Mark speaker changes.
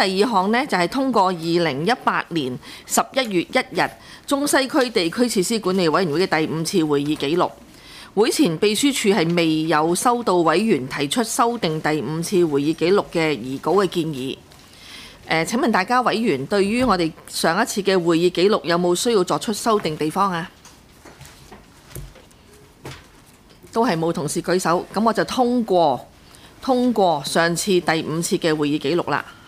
Speaker 1: 第二項呢，就係通過2018年11月1日中西區地區設施管理委員會嘅第5次會議記錄。會前秘書處係未有收到委員提出修訂第5次會議記錄嘅擬稿嘅建議。請問大家委員對於我哋上一次嘅會議記錄有冇需要作出修訂地方啊？都係冇同事舉手，咁我就通過上次第5次嘅會議記錄啦。